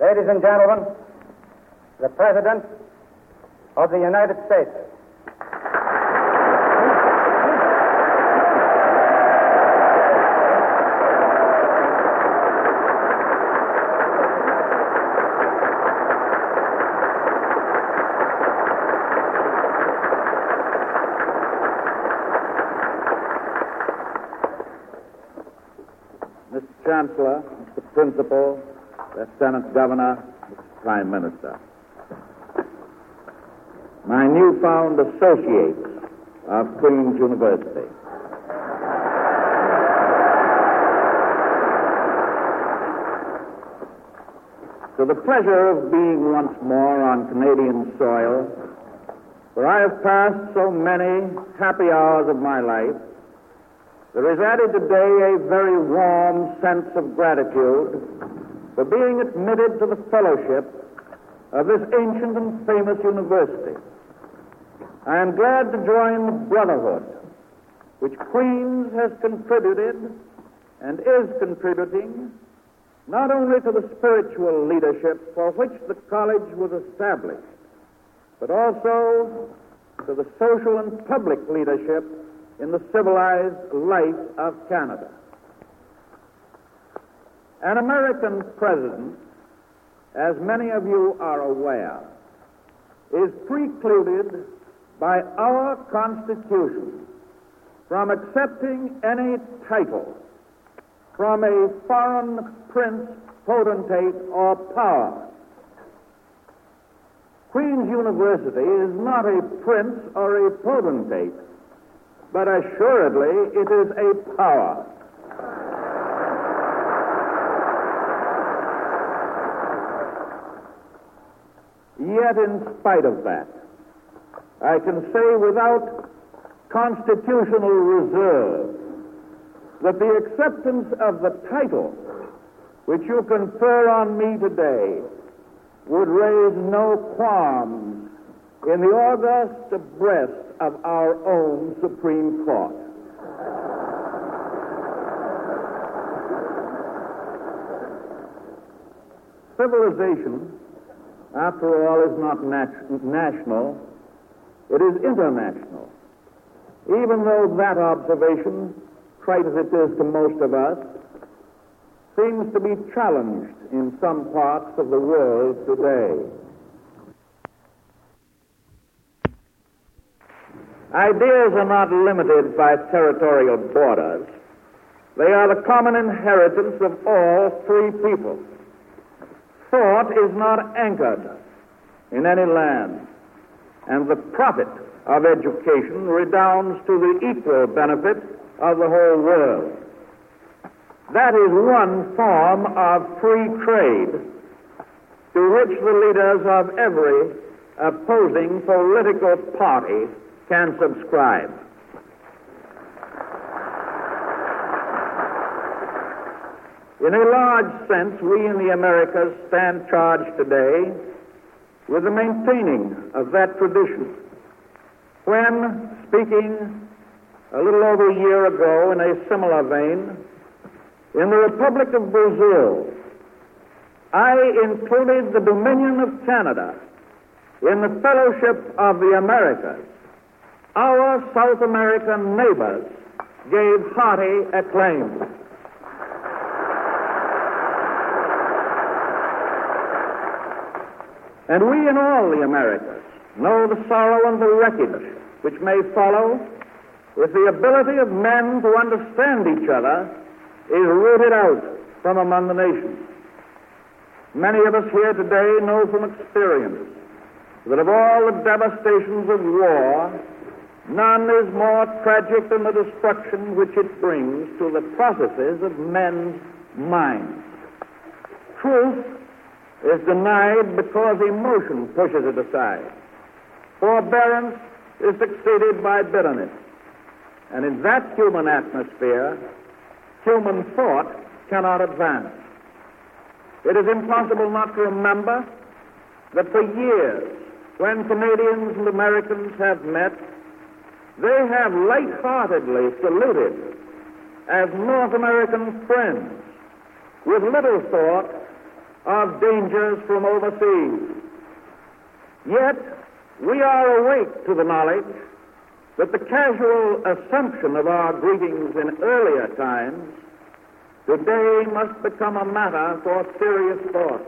Ladies and gentlemen, the President of the United States. Mr. Chancellor, Mr. Principal, Lieutenant Governor, Mr. Prime Minister, my newfound associates of Queen's University, to the pleasure of being once more on Canadian soil, where I have passed so many happy hours of my life, there is added today a very warm sense of gratitude for being admitted to the fellowship of this ancient and famous university. I am glad to join the brotherhood which Queen's has contributed and is contributing not only to the spiritual leadership for which the college was established, but also to the social and public leadership in the civilized life of Canada. An American president, as many of you are aware, is precluded by our Constitution from accepting any title from a foreign prince, potentate, or power. Queen's University is not a prince or a potentate, but assuredly it is a power. Yet in spite of that, I can say without constitutional reserve that the acceptance of the title which you confer on me today would raise no qualms in the august breast of our own Supreme Court. Civilization, after all, is not national, it is international. Even though that observation, trite as it is to most of us, seems to be challenged in some parts of the world today. Ideas are not limited by territorial borders. They are the common inheritance of all free people. Thought is not anchored in any land, and the profit of education redounds to the equal benefit of the whole world. That is one form of free trade to which the leaders of every opposing political party can subscribe. In a large sense, we in the Americas stand charged today with the maintaining of that tradition. When, speaking a little over a year ago in a similar vein, in the Republic of Brazil, I included the Dominion of Canada in the fellowship of the Americas. Our South American neighbors gave hearty acclaim. And we in all the Americas know the sorrow and the wreckage which may follow if the ability of men to understand each other is rooted out from among the nations. Many of us here today know from experience that of all the devastations of war, none is more tragic than the destruction which it brings to the processes of men's minds. Truth is denied because emotion pushes it aside. Forbearance is succeeded by bitterness. And in that human atmosphere, human thought cannot advance. It is impossible not to remember that for years, when Canadians and Americans have met, they have lightheartedly saluted as North American friends, with little thought of dangers from overseas. Yet, we are awake to the knowledge that the casual assumption of our greetings in earlier times today must become a matter for serious thought.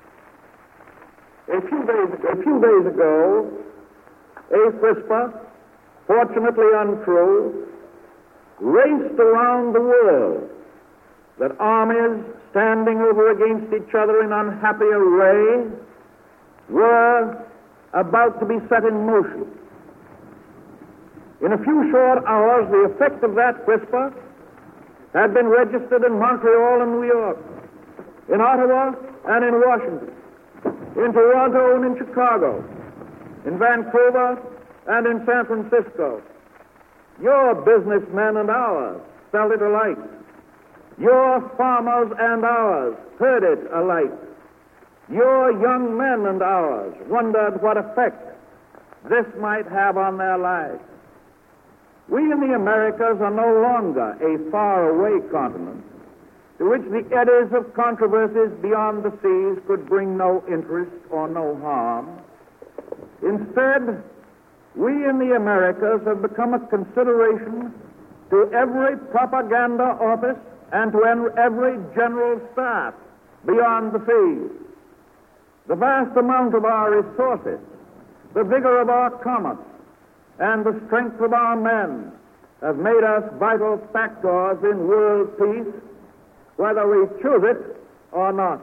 A few days ago, a whisper, fortunately untrue, raced around the world that armies standing over against each other in unhappy array were about to be set in motion. In a few short hours, the effect of that whisper had been registered in Montreal and New York, in Ottawa and in Washington, in Toronto and in Chicago, in Vancouver and in San Francisco. Your businessmen and ours felt it alike. Your farmers and ours heard it alike. Your young men and ours wondered what effect this might have on their lives. We in the Americas are no longer a faraway continent to which the eddies of controversies beyond the seas could bring no interest or no harm. Instead, we in the Americas have become a consideration to every propaganda office and to every general staff beyond the seas. The vast amount of our resources, the vigor of our commerce, and the strength of our men have made us vital factors in world peace, whether we choose it or not.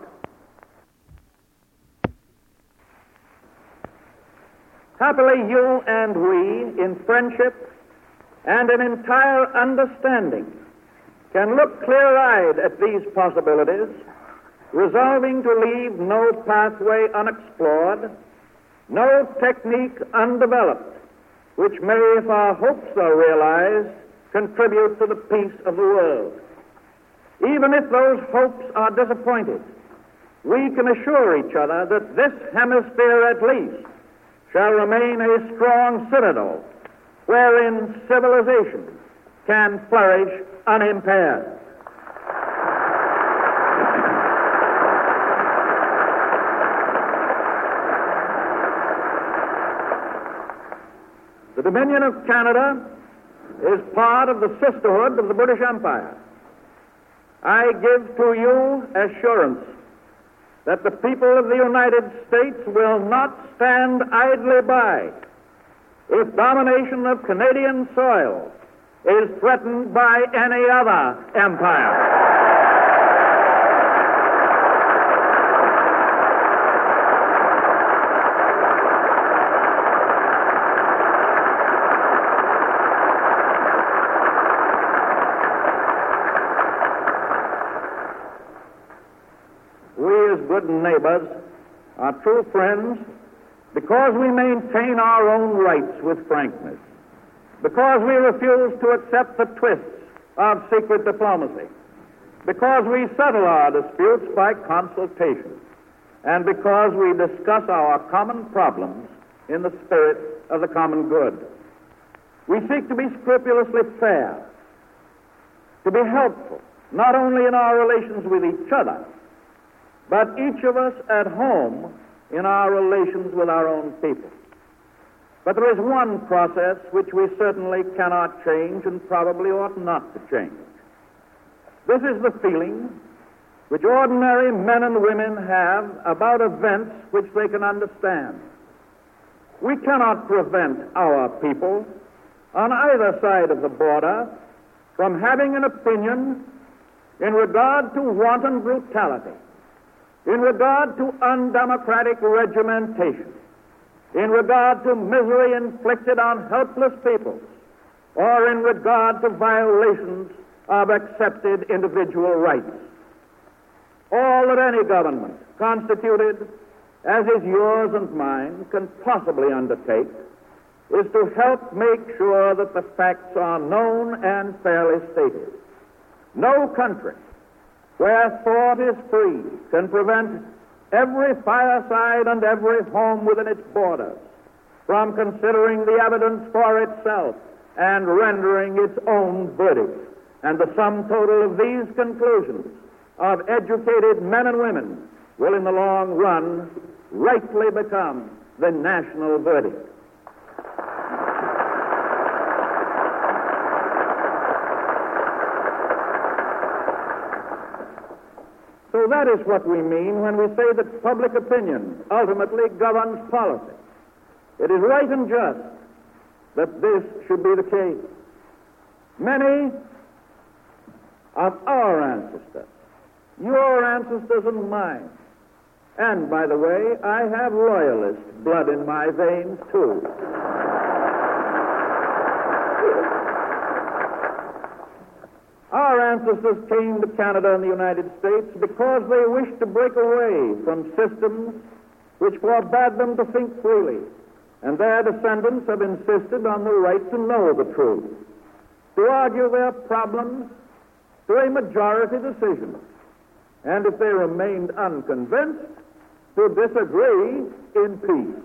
Happily, you and we, in friendship and in entire understanding, can look clear-eyed at these possibilities, resolving to leave no pathway unexplored, no technique undeveloped, which may, if our hopes are realized, contribute to the peace of the world. Even if those hopes are disappointed, we can assure each other that this hemisphere at least shall remain a strong citadel wherein civilization can flourish unimpaired. The Dominion of Canada is part of the sisterhood of the British Empire. I give to you assurance that the people of the United States will not stand idly by if domination of Canadian soil is threatened by any other empire. Good neighbors are true friends because we maintain our own rights with frankness, because we refuse to accept the twists of secret diplomacy, because we settle our disputes by consultation, and because we discuss our common problems in the spirit of the common good. We seek to be scrupulously fair, to be helpful, not only in our relations with each other, but each of us at home in our relations with our own people. But there is one process which we certainly cannot change and probably ought not to change. This is the feeling which ordinary men and women have about events which they can understand. We cannot prevent our people on either side of the border from having an opinion in regard to wanton brutality, in regard to undemocratic regimentation, in regard to misery inflicted on helpless peoples, or in regard to violations of accepted individual rights. All that any government, constituted as is yours and mine, can possibly undertake is to help make sure that the facts are known and fairly stated. No country where thought is free can prevent every fireside and every home within its borders from considering the evidence for itself and rendering its own verdict. And the sum total of these conclusions of educated men and women will in the long run rightly become the national verdict. So that is what we mean when we say that public opinion ultimately governs policy. It is right and just that this should be the case. Many of our ancestors, your ancestors and mine, and by the way, I have royalist blood in my veins too. Our ancestors came to Canada and the United States because they wished to break away from systems which forbade them to think freely, and their descendants have insisted on the right to know the truth, to argue their problems to a majority decision, and if they remained unconvinced, to disagree in peace.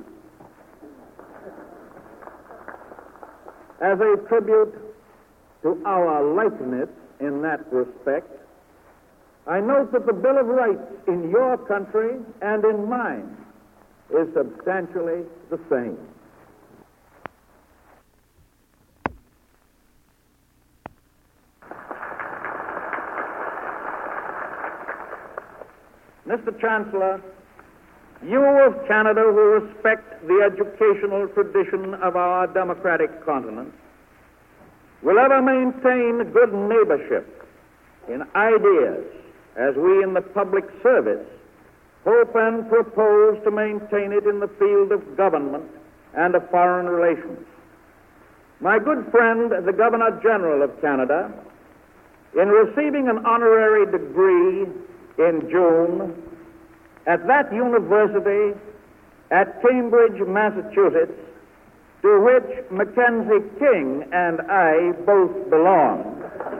As a tribute to our likeness in that respect, I note that the Bill of Rights in your country and in mine is substantially the same. Mr. Chancellor, you of Canada who respect the educational tradition of our democratic continent will ever maintain good neighborship in ideas as we in the public service hope and propose to maintain it in the field of government and of foreign relations. My good friend, the Governor General of Canada, in receiving an honorary degree in June at that university at Cambridge, Massachusetts, to which Mackenzie King and I both belong,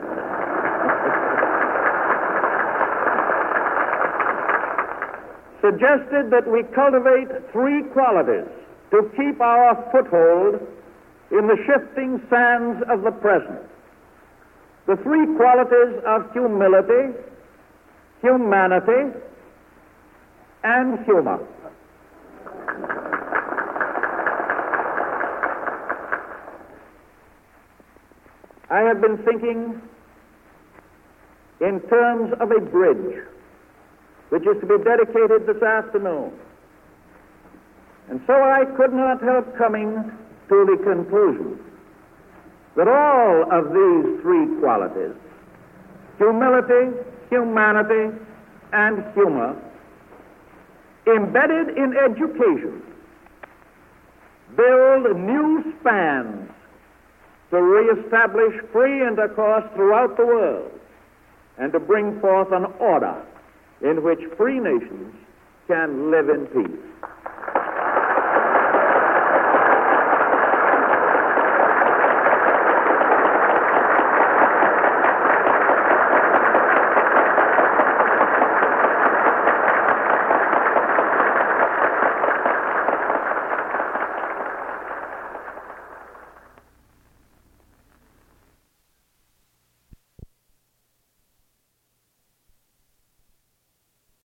suggested that we cultivate three qualities to keep our foothold in the shifting sands of the present. The three qualities of humility, humanity, and humor. I have been thinking in terms of a bridge which is to be dedicated this afternoon. And so I could not help coming to the conclusion that all of these three qualities, humility, humanity, and humor, embedded in education, build new spans to reestablish free intercourse throughout the world and to bring forth an order in which free nations can live in peace.